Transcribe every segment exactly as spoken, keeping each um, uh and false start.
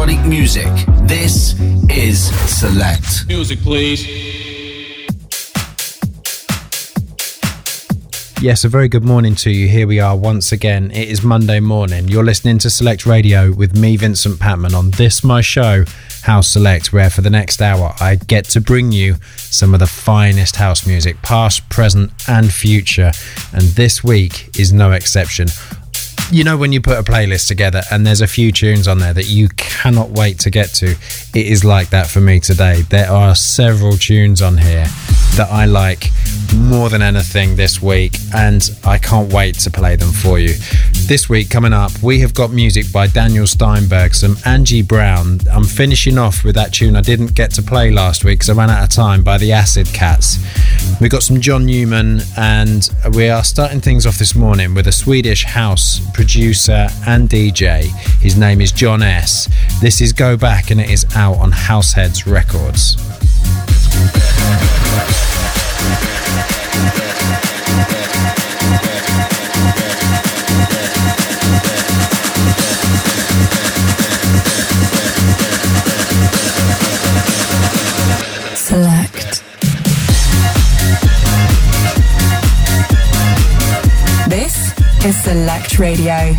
electronic music. This is Select. Music, please. Yes, a very good morning to you. Here we are once again. It is Monday morning. You're listening to Select Radio with me, Vincent Patman, on this, my show, House Select, where for the next hour I get to bring you some of the finest house music, past, present and future. And this week is no exception. You know, when you put a playlist together and there's a few tunes on there that you cannot wait to get to, it is like that for me today. There are several tunes on here that I like more than anything this week, and I can't wait to play them for you. This week coming up, we have got music by Daniel Steinberg, some Angie Brown. I'm finishing off with that tune I didn't get to play last week because I ran out of time, by the Acid Cats. We've got some John Newman, and we are starting things off this morning with a Swedish house producer and D J. His name is John S. This is Go Back, and it is out on Househeads Records. Select. This is Select Radio.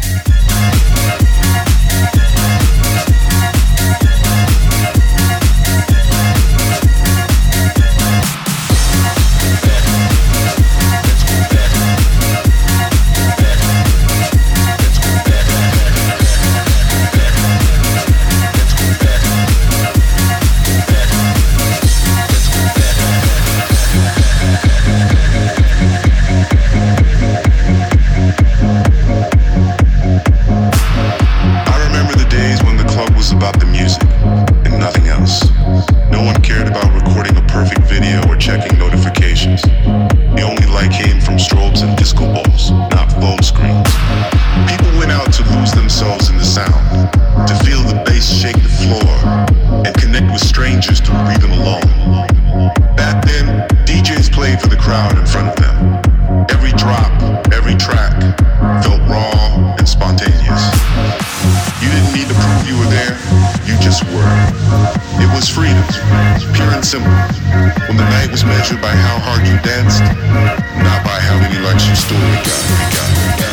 About the music and nothing else. No one cared about recording a perfect video or checking notifications. The only light came from strobes and disco balls, not phone screens. People went out to lose themselves in the sound, to feel the bass shake the floor, and connect with strangers to breathe them along. Back then, D Js played for the crowd in front of them. Every drop, every track felt raw and spontaneous. You didn't need to prove you were there, you just were. It was freedom, pure and simple. When the night was measured by how hard you danced, not by how many likes you stole, we got, we got, we got.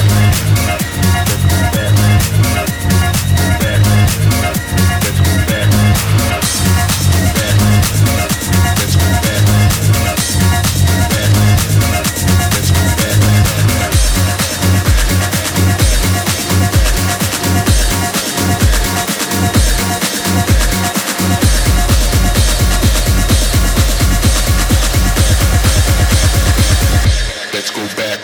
Let's go back. Let's go back. Let's go back. Let's go back.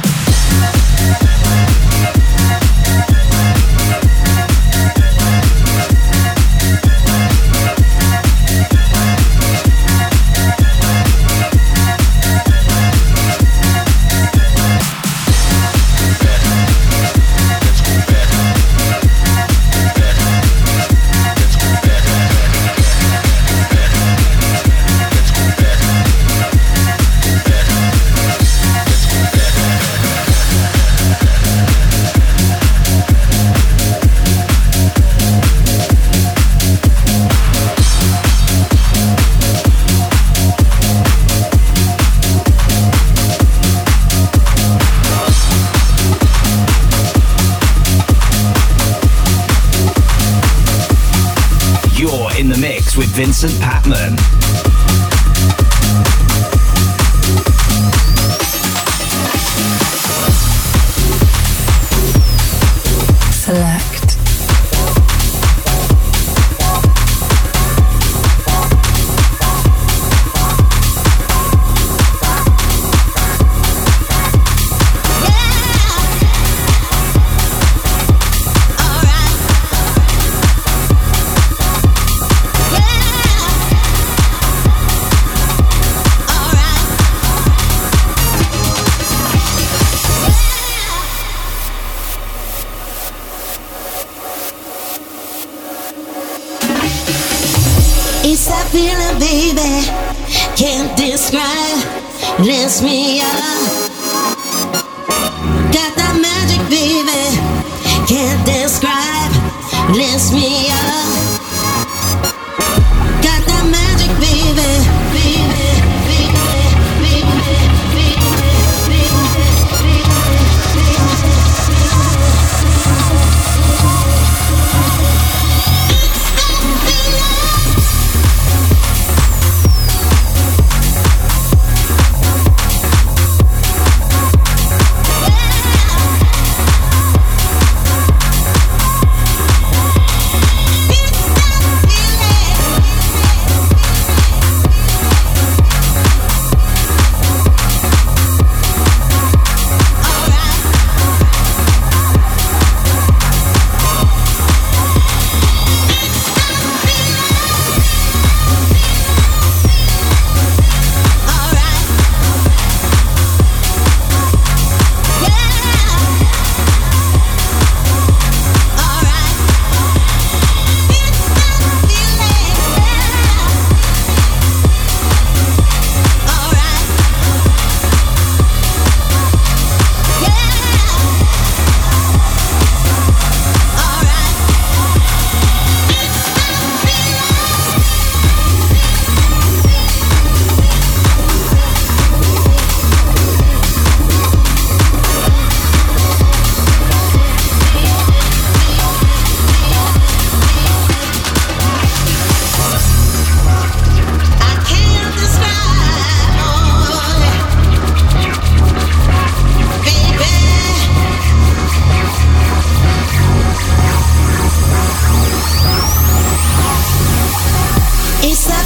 With Vincent Patman. Select. It's that feeling, baby, can't describe, lifts me up. Got that magic, baby, can't describe, lifts me up.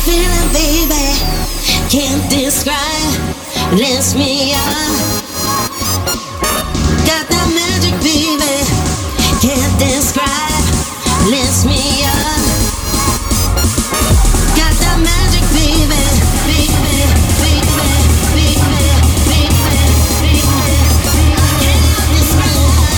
feeling, baby, can't describe. Lifts me up. Got that magic, baby, can't describe. Lifts me up. Got that magic, baby, baby, baby, baby, baby, baby. Can't describe.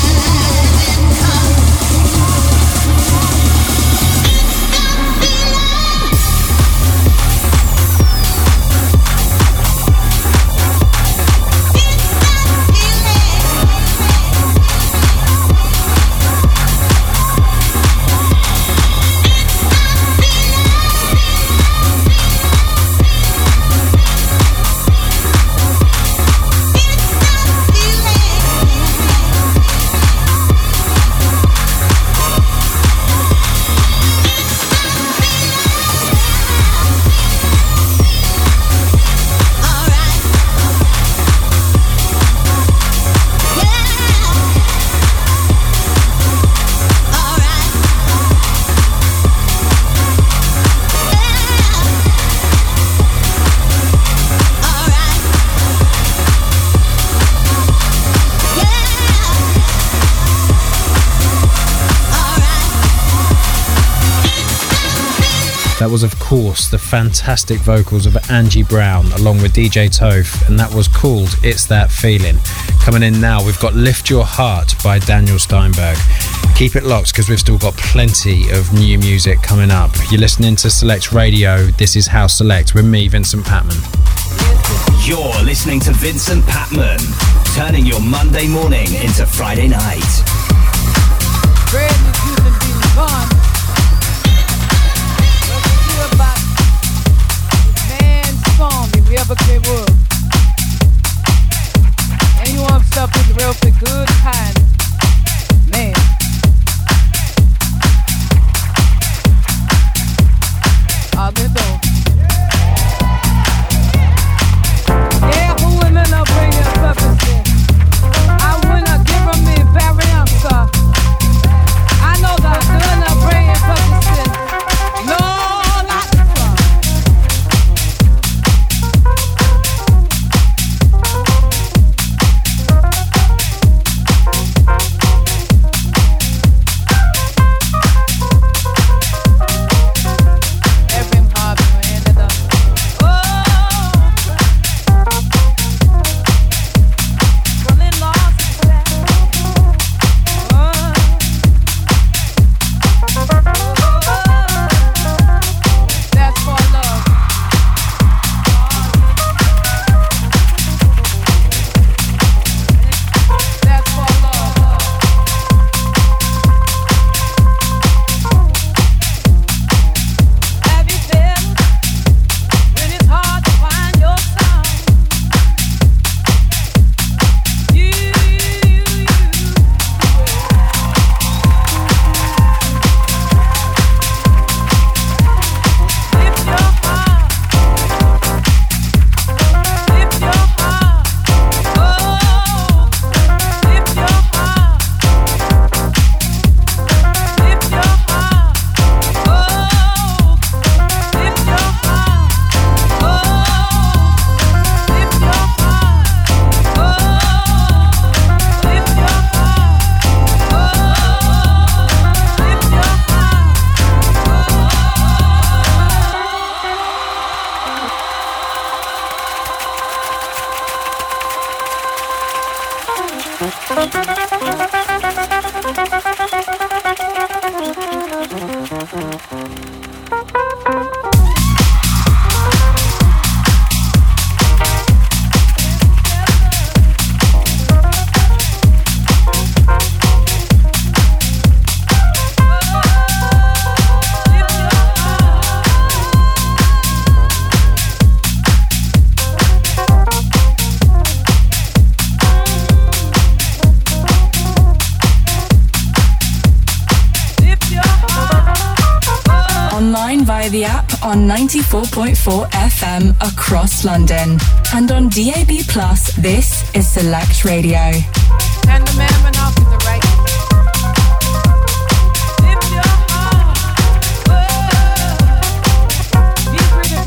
That was, of course, the fantastic vocals of Angie Brown along with D J Toph, and that was called It's That Feeling. Coming in now, we've got Lift Your Heart by Daniel Steinberg. Keep it locked because we've still got plenty of new music coming up. You're listening to Select Radio. This is House Select with me, Vincent Patman. You're listening to Vincent Patman, turning your Monday morning into Friday night. Brand new human being gone. About man's song if we ever play world. And you want stuff with real good kind. Man. I'll be though. Yeah, who women are bringing purpose in. I wanna give them me very answer. I know that I'm gonna bring purpose in. No. The app on ninety-four point four F M across London and on D A B plus. This is Select Radio. And the man went off to the right. Lift your heart. Whoa. Be free to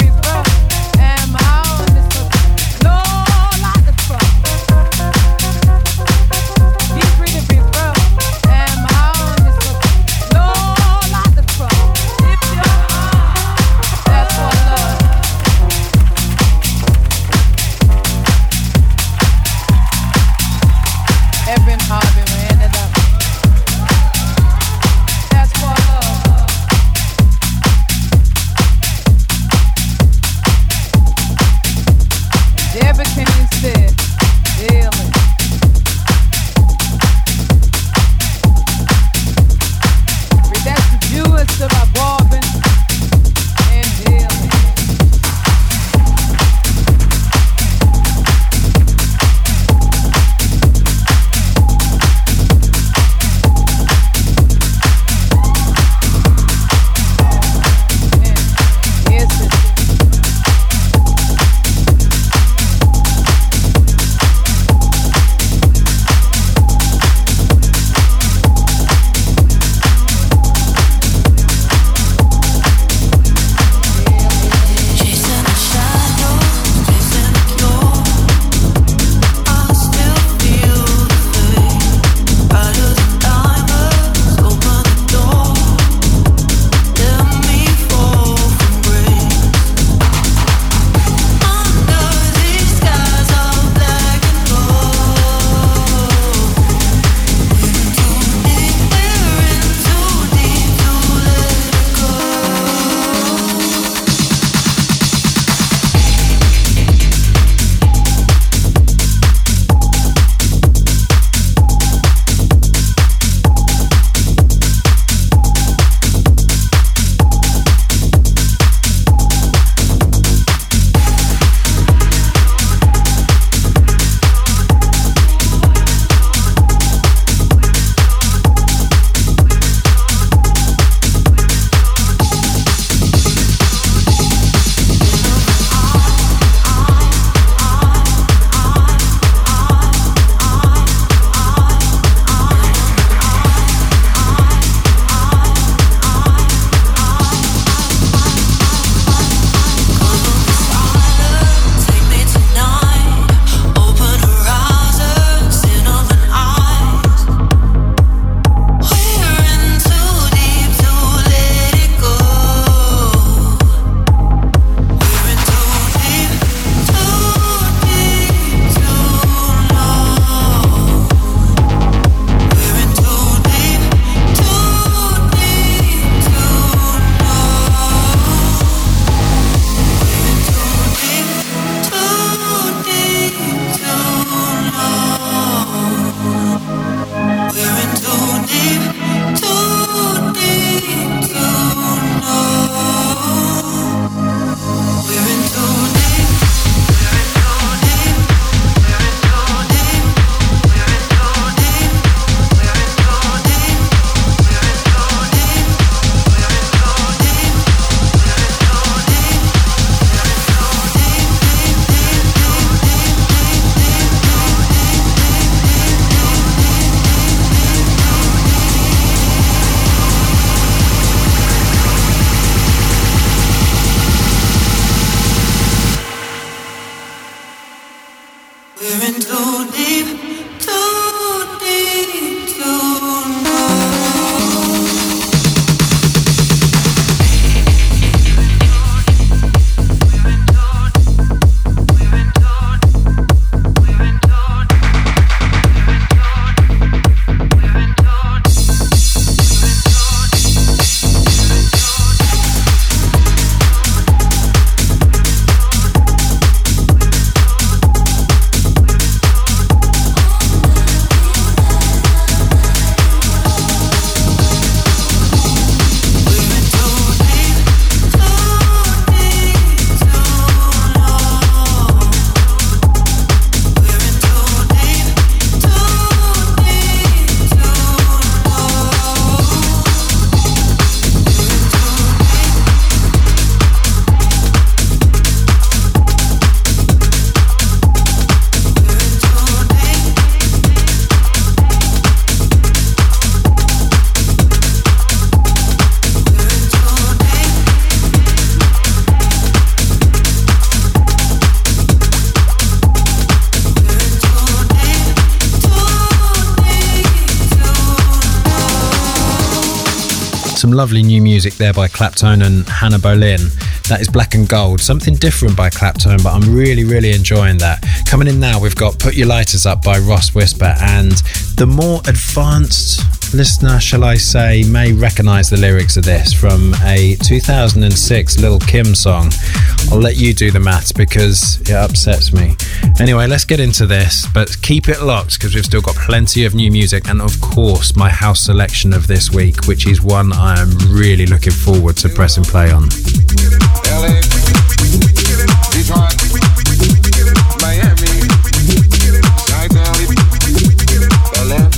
some lovely new music there by Claptone and Hannah Boleyn. That is Black and Gold, something different by Claptone, but I'm really, really enjoying that. Coming in now, we've got Put Your Lighters Up by Ross Whisper, and the more advanced listener, shall I say, may recognise the lyrics of this from a two thousand six Lil' Kim song. I'll let you do the maths because it upsets me. Anyway, let's get into this, but keep it locked because we've still got plenty of new music and, of course, my house selection of this week, which is one I am really looking forward to pressing play on. L A, Detroit, Miami, Chi-Town, Berlin,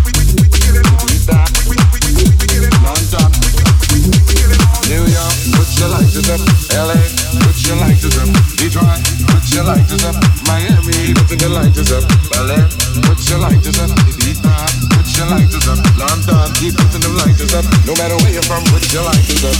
London, New York, put your lighters up. L A, put your lighters up. Detroit, put your lighters up. Miami, put your lighters up. Berlin, put your lighters up. Detroit, put your lighters up. London, keep putting them lighters up. No matter where you're from, put your lighters up.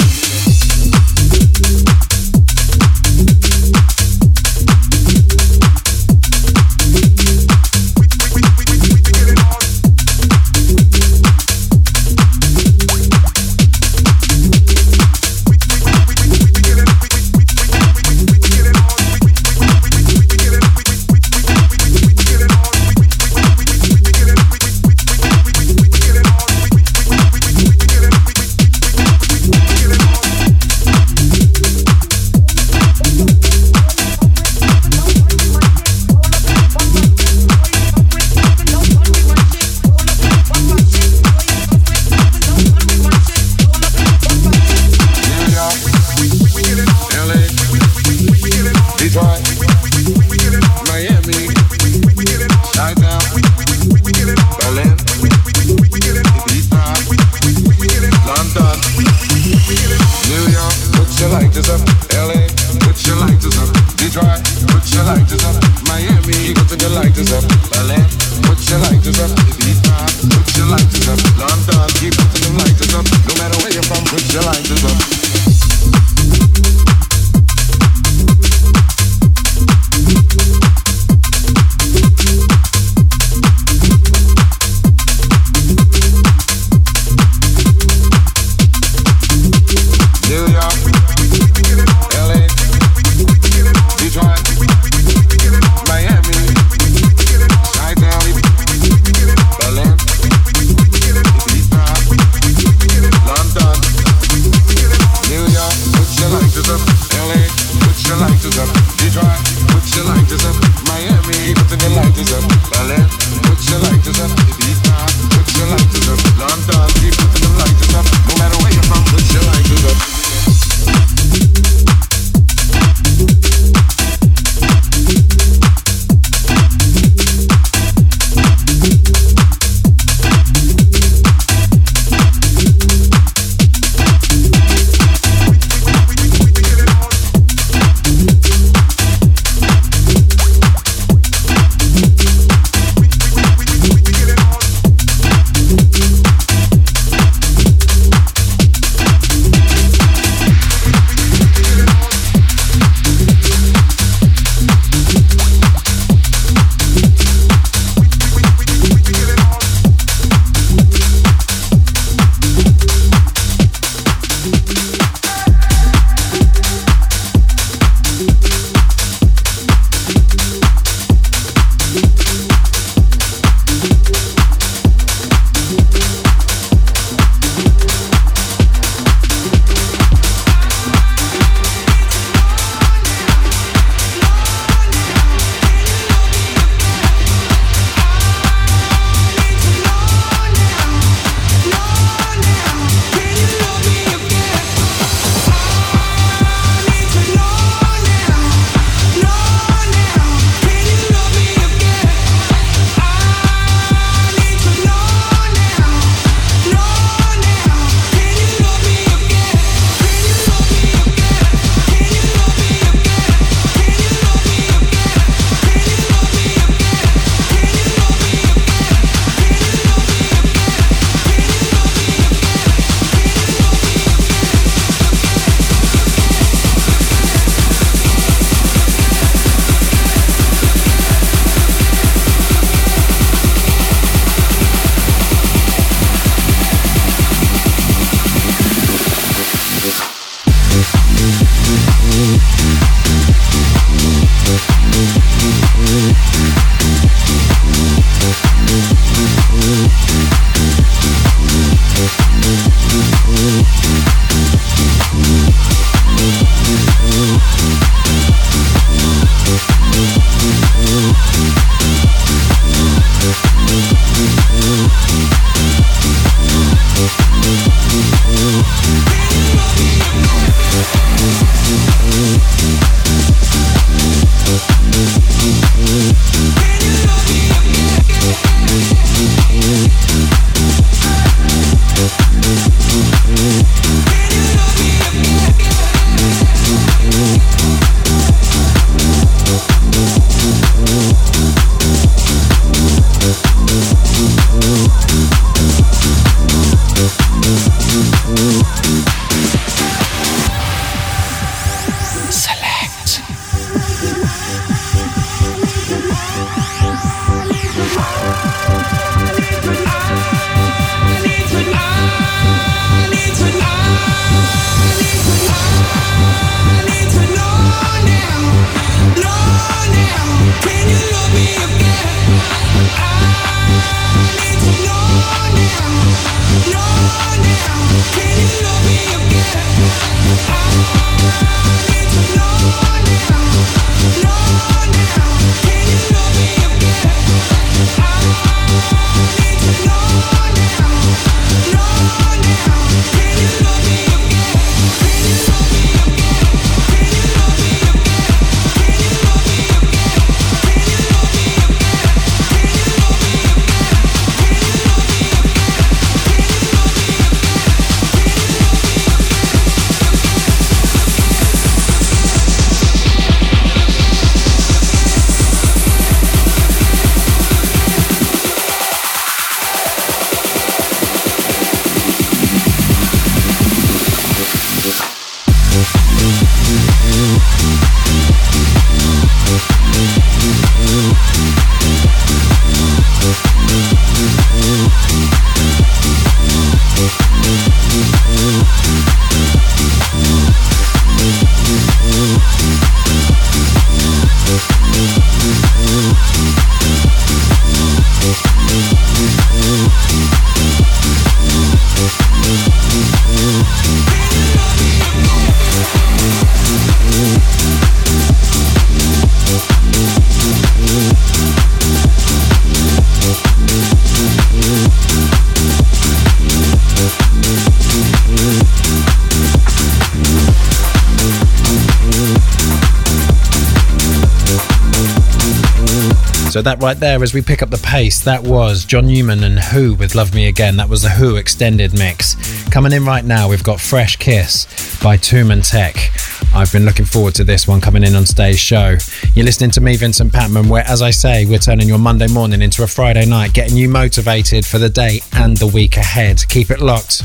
So that right there, as we pick up the pace, that was John Newman and Who with Love Me Again. That was the Who extended mix. Coming in right now, we've got Fresh Kiss by Toom and Tech. I've been looking forward to this one coming in on today's show. You're listening to me, Vincent Patman, where, as I say, we're turning your Monday morning into a Friday night, getting you motivated for the day and the week ahead. Keep it locked.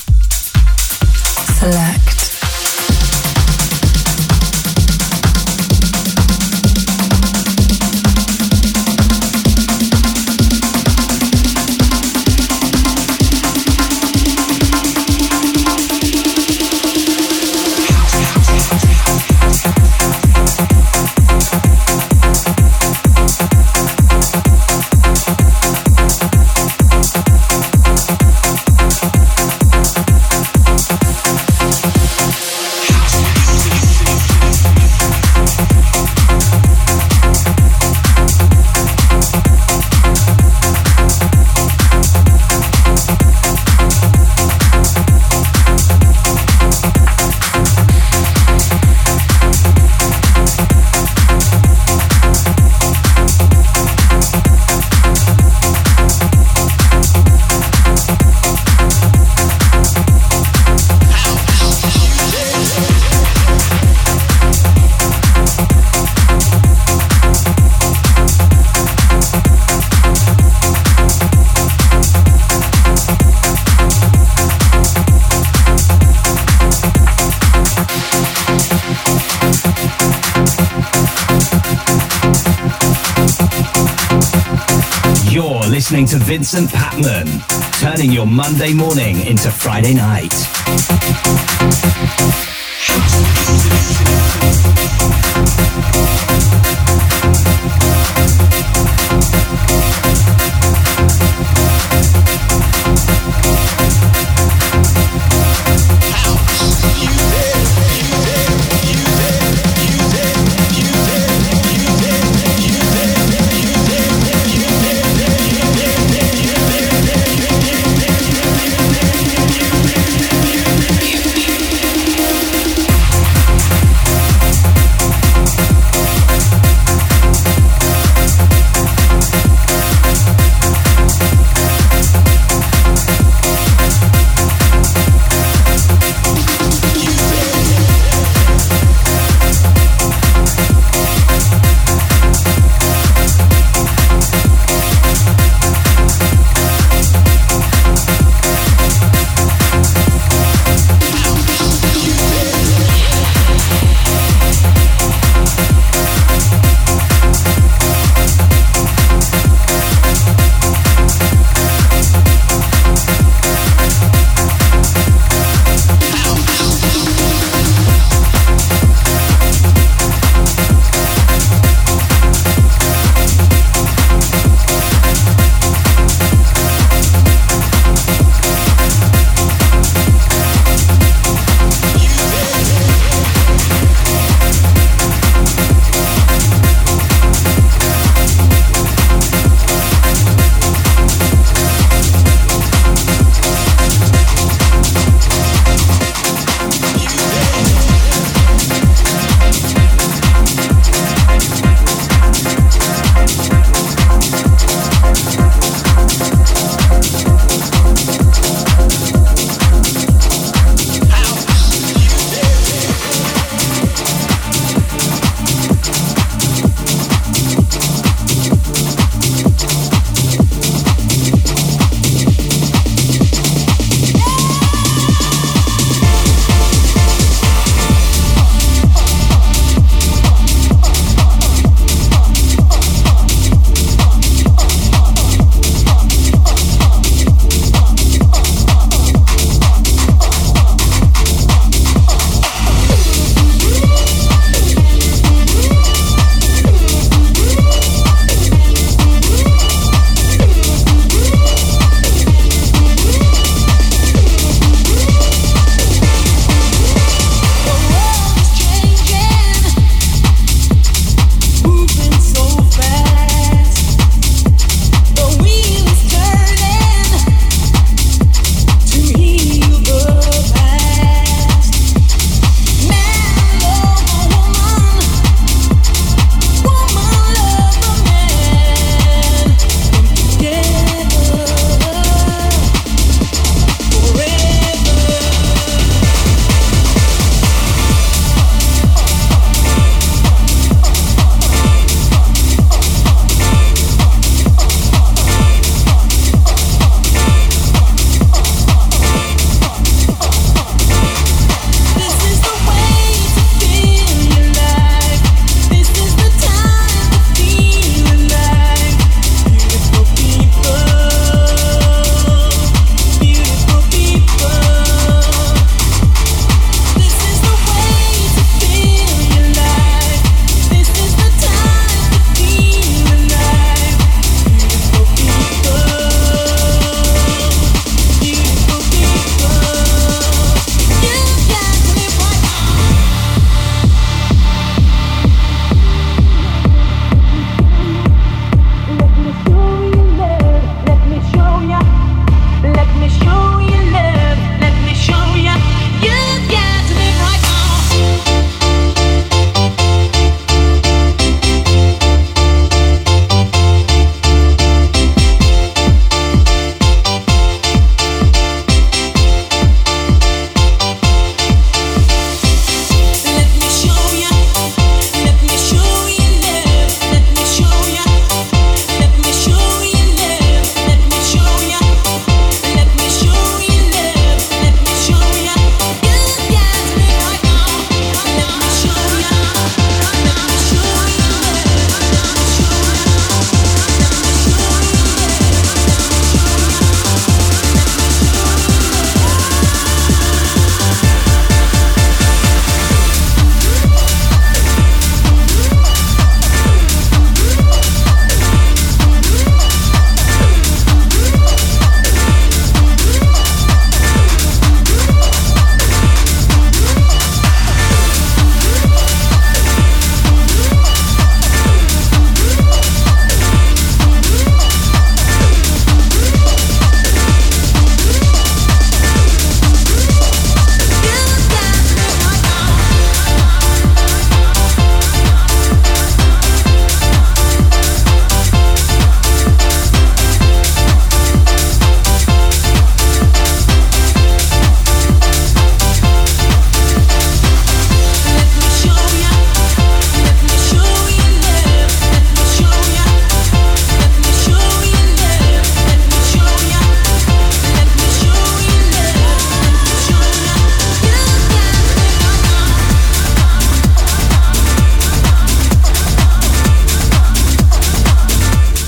Select. Listening to Vincent Patman, turning your Monday morning into Friday night.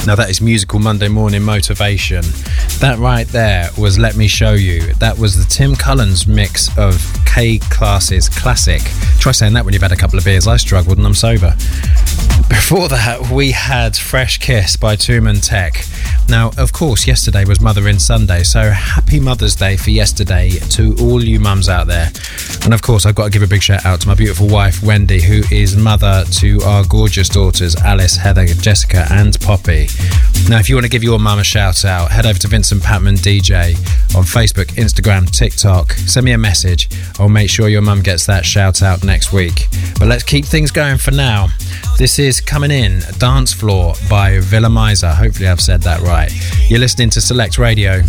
Now that is musical Monday morning motivation. That right there was Let Me Show You. That was the Tim Cullens mix of K-Class's classic. Try saying that when you've had a couple of beers. I struggled and I'm sober. Before that, we had Fresh Kiss by Tumen Tech. Now, of course, yesterday was Mothering Sunday, so happy Mother's Day for yesterday to all you mums out there. And of course, I've got to give a big shout out to my beautiful wife, Wendy, who is mother to our gorgeous daughters, Alice, Heather, Jessica, and Poppy. Now, if you want to give your mum a shout out, head over to Vincent Patman D J on Facebook, Instagram, TikTok. Send me a message. I'll make sure your mum gets that shout out next week. But let's keep things going for now. This is Coming In, Dance Floor by Villa Miser. Hopefully I've said that right. You're listening to Select Radio.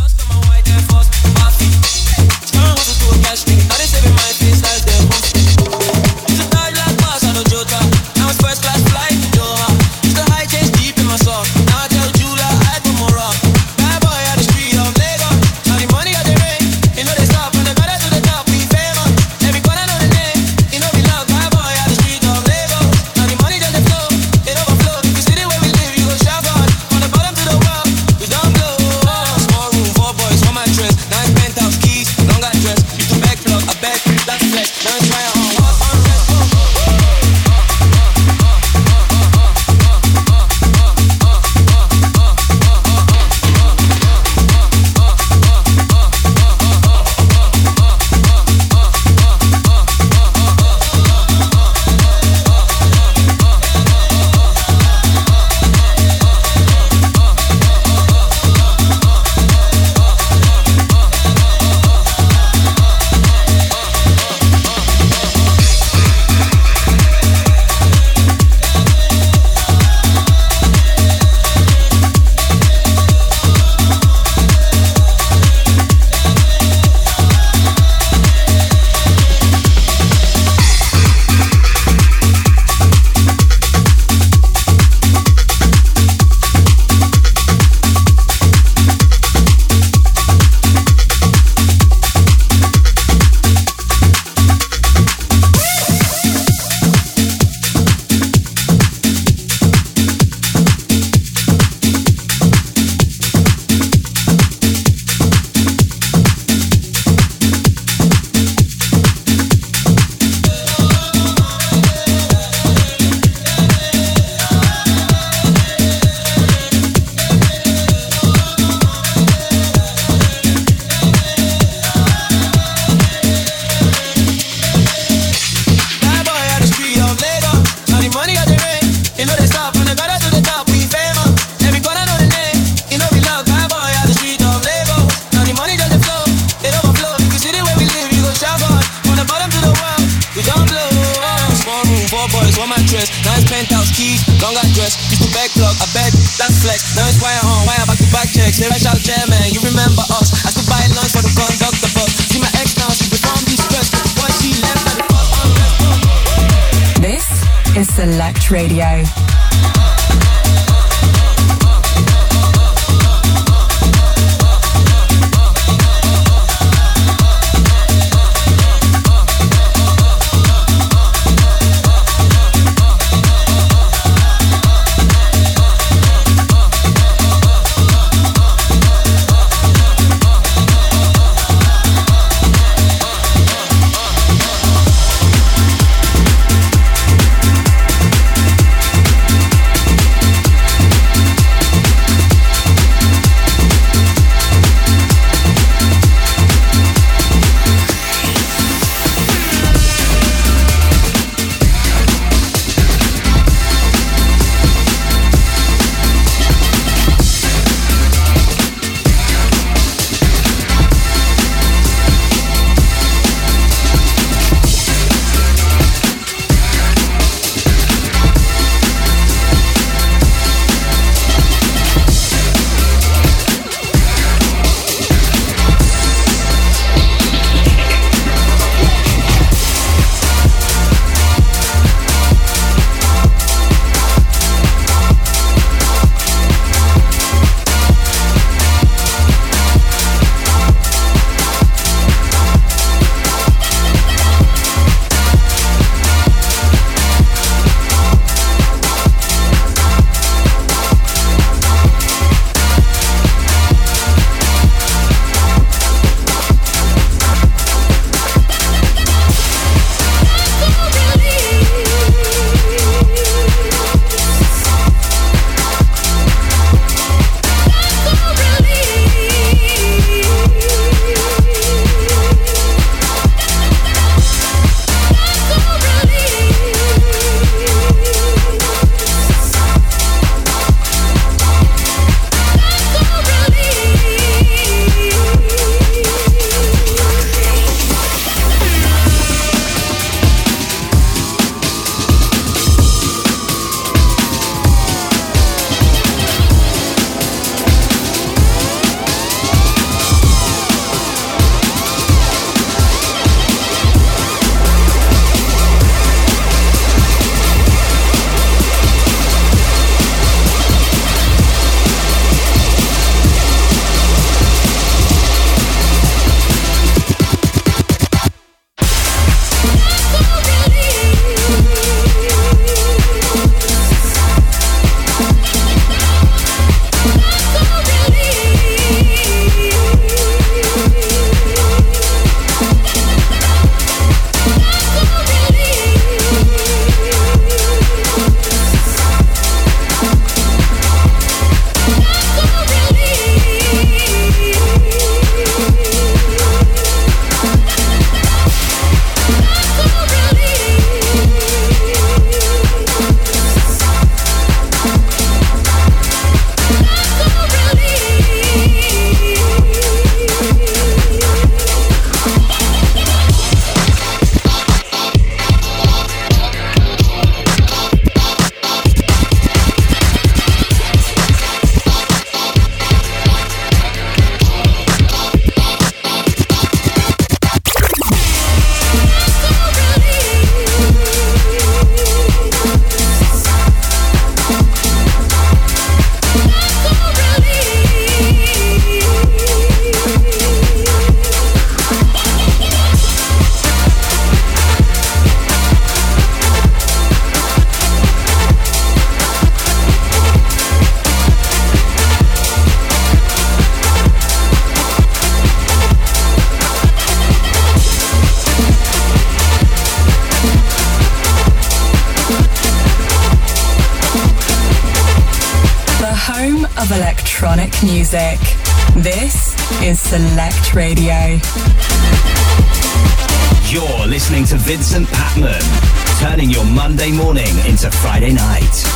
Select Radio. electronic music. This is Select Radio. You're listening to Vincent Patman, turning your Monday morning into Friday night.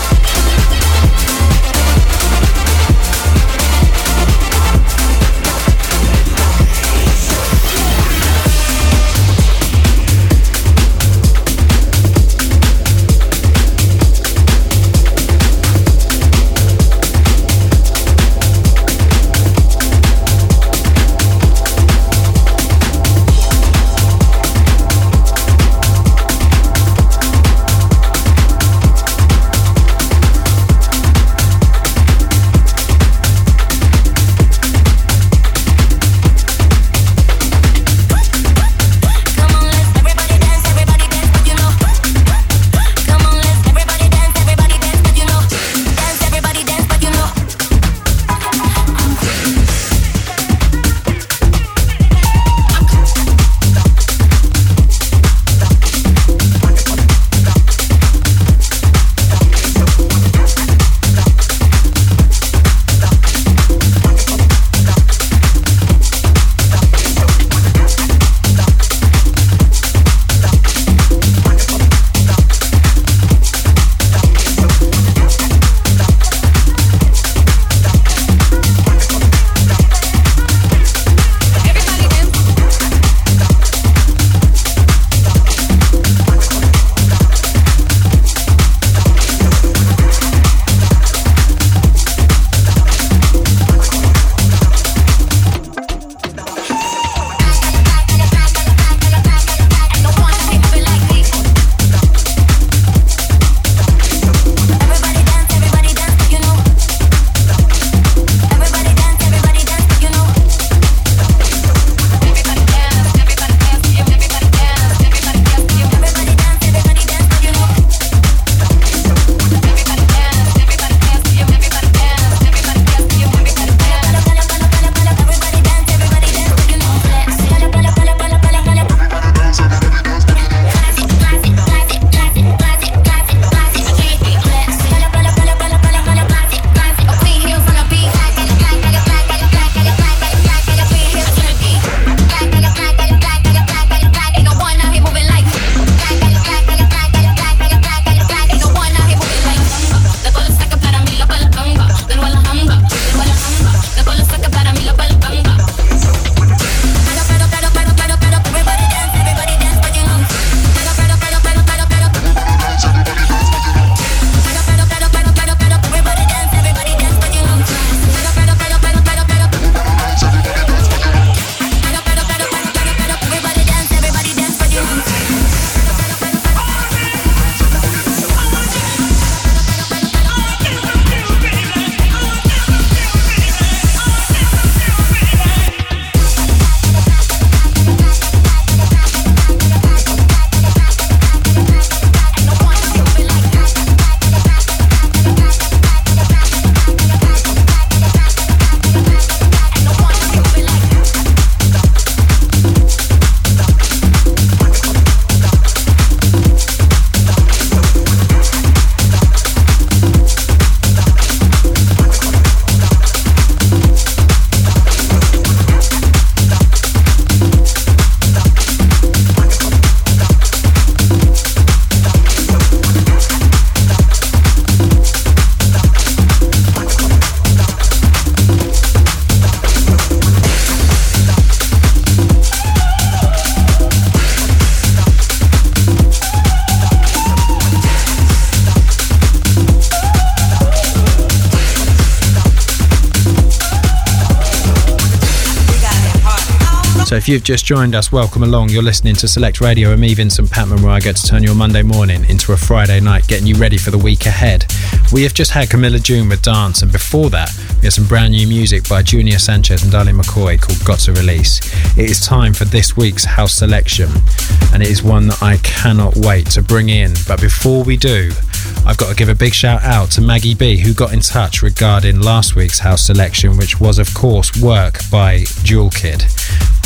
So if you've just joined us, welcome along. You're listening to Select Radio with me, Vincent Patman, where I get to turn your Monday morning into a Friday night, getting you ready for the week ahead. We have just had Camilla June with Dance, and before that, we had some brand new music by Junior Sanchez and Darlene McCoy called Got to Release. It is time for this week's house selection, and it is one that I cannot wait to bring in. But before we do, I've got to give a big shout out to Maggie B, who got in touch regarding last week's house selection, which was, of course, Work by Jewel Kid.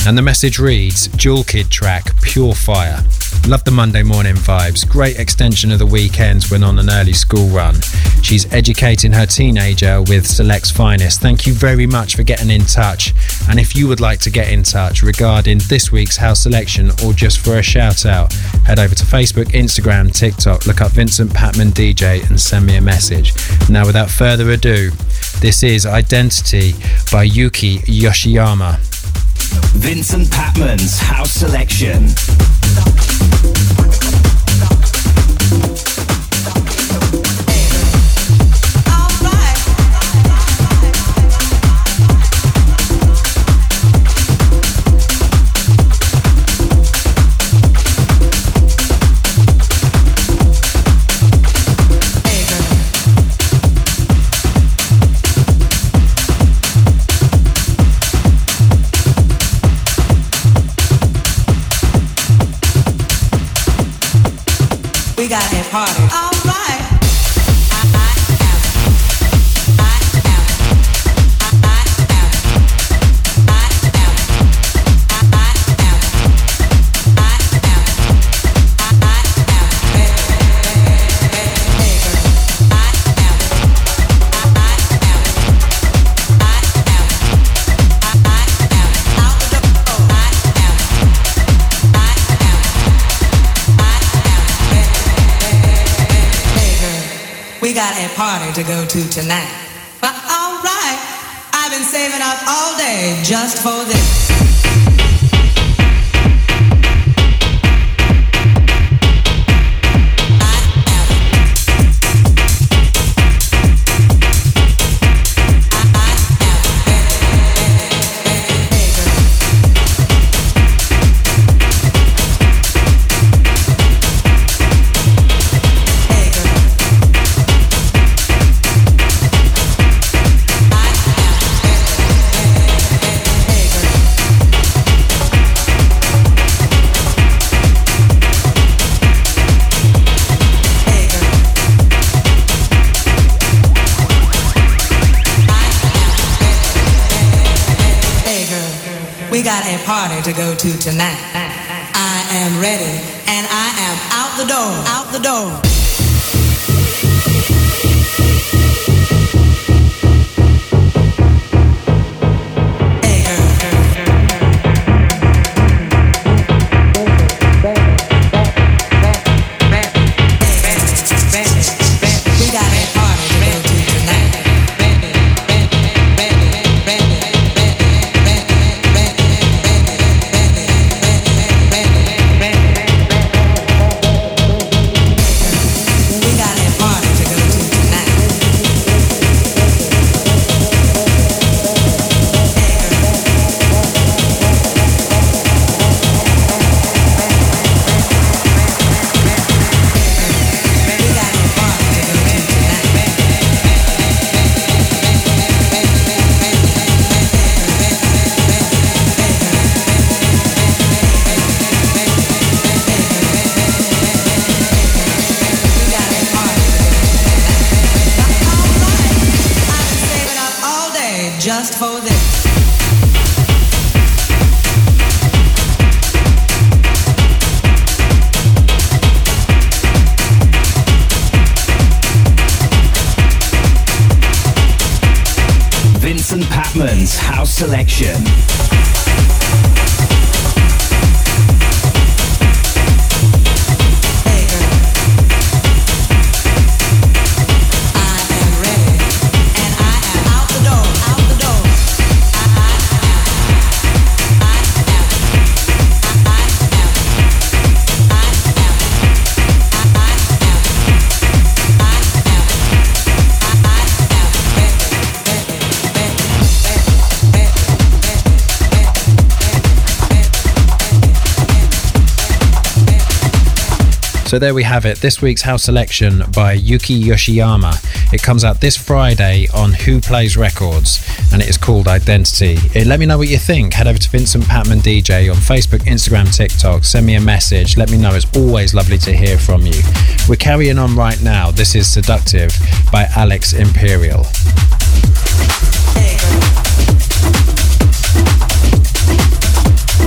And the message reads, Jewel Kid track, Pure Fire. Love the Monday morning vibes. Great extension of the weekends when on an early school run. She's educating her teenager with Select's finest. Thank you very much for getting in touch. And if you would like to get in touch regarding this week's house selection or just for a shout out, head over to Facebook, Instagram, TikTok, look up Vincent Patman D J and send me a message. Now without further ado, this is Identity by Yuki Yoshiyama. Vincent Patman's House Selection. We got a party. All right. We got a party to go to tonight. But all right, I've been saving up all day just for this. We got a party to go to tonight. I am ready and I am out the door, out the door. Just for this. Vincent Patman's House Selection. So there we have it, this week's house selection by Yuki Yoshiyama. It comes out this Friday on Who Plays Records and it is called Identity. It, let me know what you think. Head over to Vincent Patman D J on Facebook, Instagram, TikTok. Send me a message. Let me know. It's always lovely to hear from you. We're carrying on right now. This is Seductive by Alex Imperial. Hey.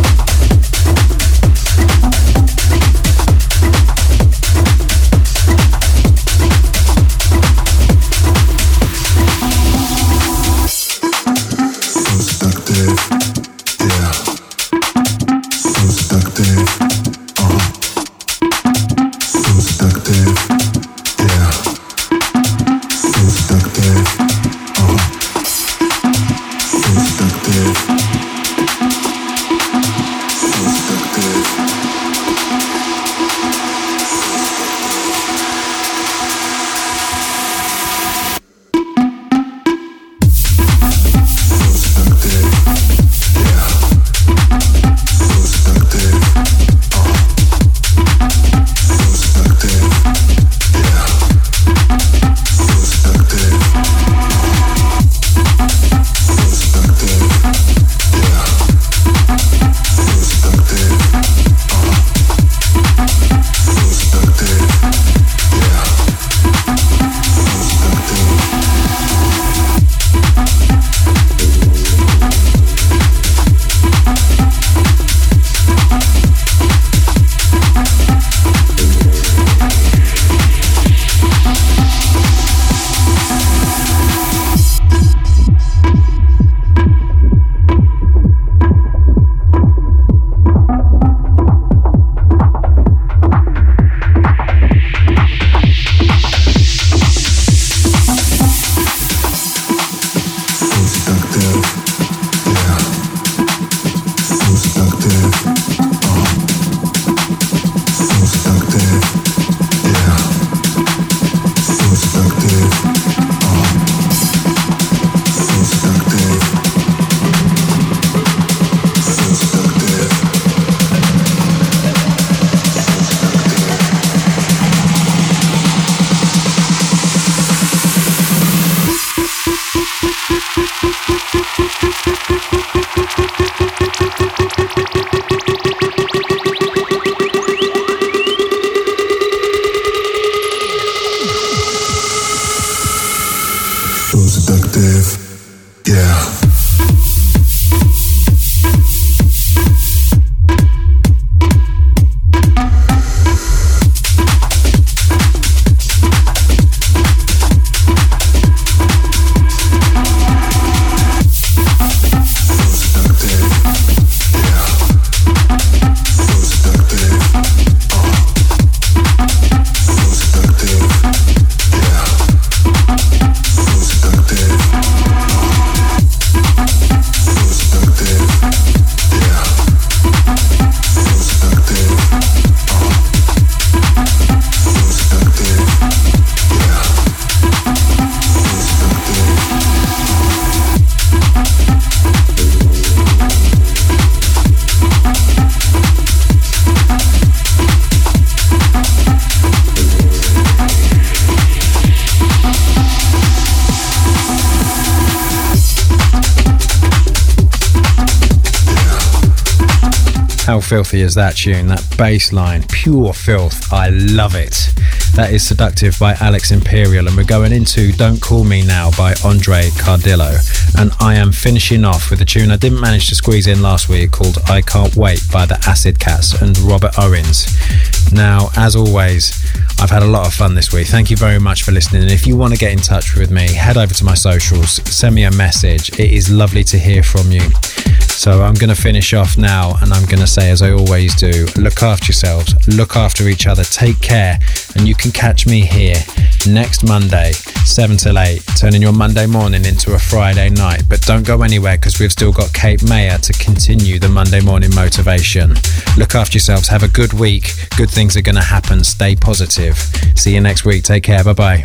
How filthy is that tune? That bass line, pure filth. I love it. That is Seductive by Alex Imperial, and we're going into Don't Call Me Now by Andre Cardillo. And I am finishing off with a tune I didn't manage to squeeze in last week called I Can't Wait by the Acid Cats and Robert Owens. Now, as always, I've had a lot of fun this week. Thank you very much for listening. And if you want to get in touch with me, head over to my socials, send me a message. It is lovely to hear from you. So I'm going to finish off now, and I'm going to say, as I always do, look after yourselves, look after each other, take care, and you can catch me here next Monday, seven till eight, turning your Monday morning into a Friday night. But don't go anywhere, because we've still got Kate Mayer to continue the Monday morning motivation. Look after yourselves, have a good week, good things are going to happen, stay positive. See you next week, take care, bye-bye.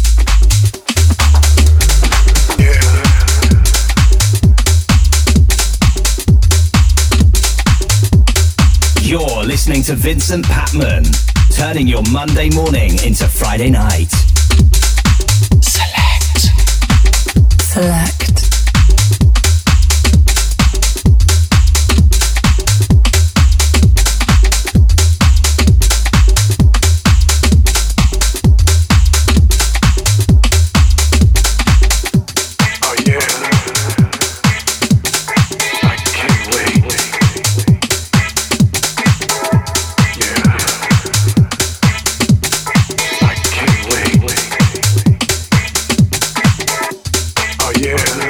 You're listening to Vincent Patman, turning your Monday morning into Friday night. Select. Select. Yeah.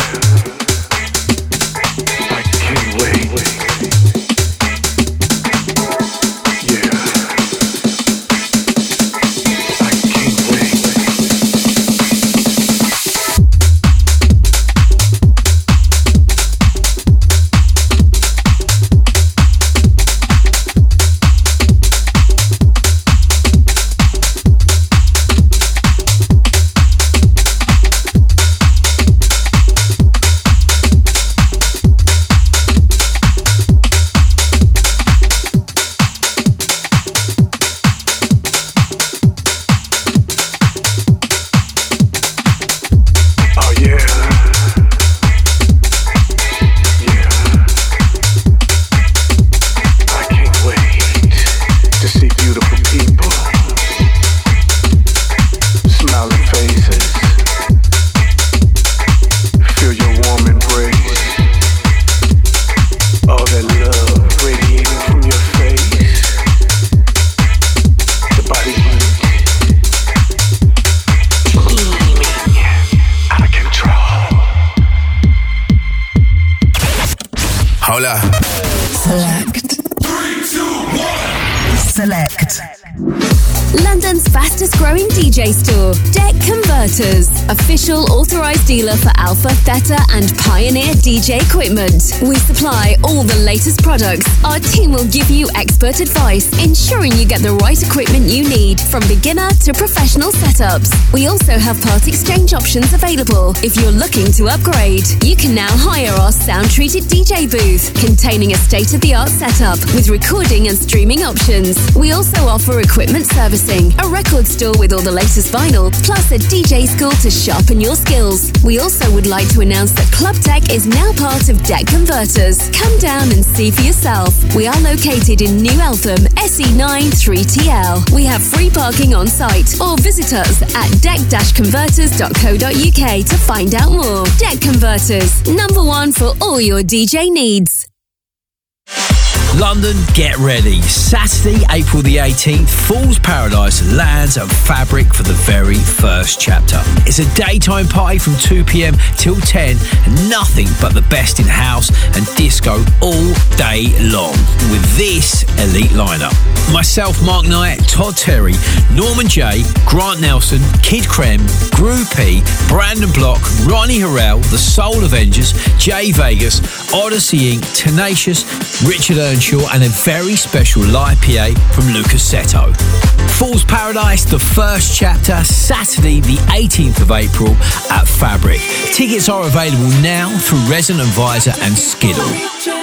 Hola. Select. Three, two, one. Select. London's fastest growing D J store, Deck Converters, official authorised dealer for Alpha, Theta and Pioneer D J equipment. We supply all the latest products. Our team will give you expert advice, ensuring you get the right equipment you need, from beginner to professional setups. We also have part exchange options available. If you're looking to upgrade, you can now hire our sound-treated D J booth, containing a state-of-the-art setup with recording and streaming options. We also offer equipment servicing, a record store with all the latest vinyl, plus a D J school to sharpen your skills. We also would like to announce that Club Tech is now part of Deck Converters. Come down and see for yourself. We are located in New Eltham, S E nine three T L. We have free parking on site, or visit us at deck dash converters dot co dot uk to find out more. Deck Converters, number one for all your D J needs. London, get ready. Saturday, April the eighteenth, Fool's Paradise lands at Fabric for the very first chapter. It's a daytime party from two p.m. till ten, and nothing but the best in house and disco all day long, with this elite lineup. Myself, Mark Knight, Todd Terry, Norman J, Grant Nelson, Kid Creme, Groove P, Brandon Block, Ronnie Harrell, The Soul Avengers, Jay Vegas, Odyssey Incorporated, Tenacious, Richard Earnshaw, and a very special live P A from Lucas Seto. Fool's Paradise, the first chapter, Saturday the eighteenth of April at Fabric. Tickets are available now through Resident Advisor and Skiddle.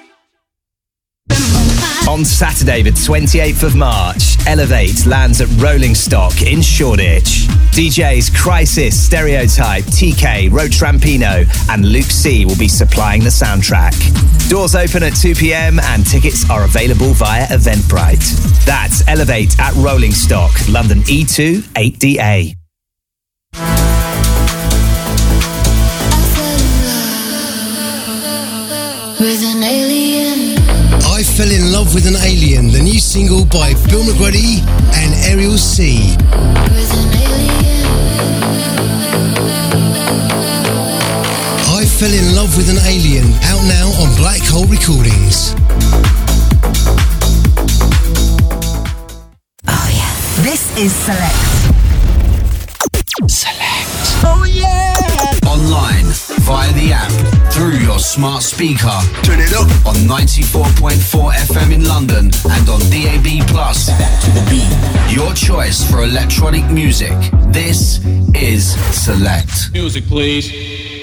On Saturday, the twenty-eighth of March, Elevate lands at Rolling Stock in Shoreditch. D Js Crisis, Stereotype, T K, Road Trampino and Luke C will be supplying the soundtrack. Doors open at two p.m. and tickets are available via Eventbrite. That's Elevate at Rolling Stock, London E two eight D A. With an alien. I Fell in Love with an Alien, the new single by Bill McGrady and Ariel C. With an alien. I Fell in Love with an Alien, out now on Black Hole Recordings. Oh yeah, this is Select. Select. Oh yeah! Online, via the app, through your smart speaker. Turn it up on ninety-four point four F M in London and on D A B Plus. Back to the beat. Your choice for electronic music. This is Select. Music, please.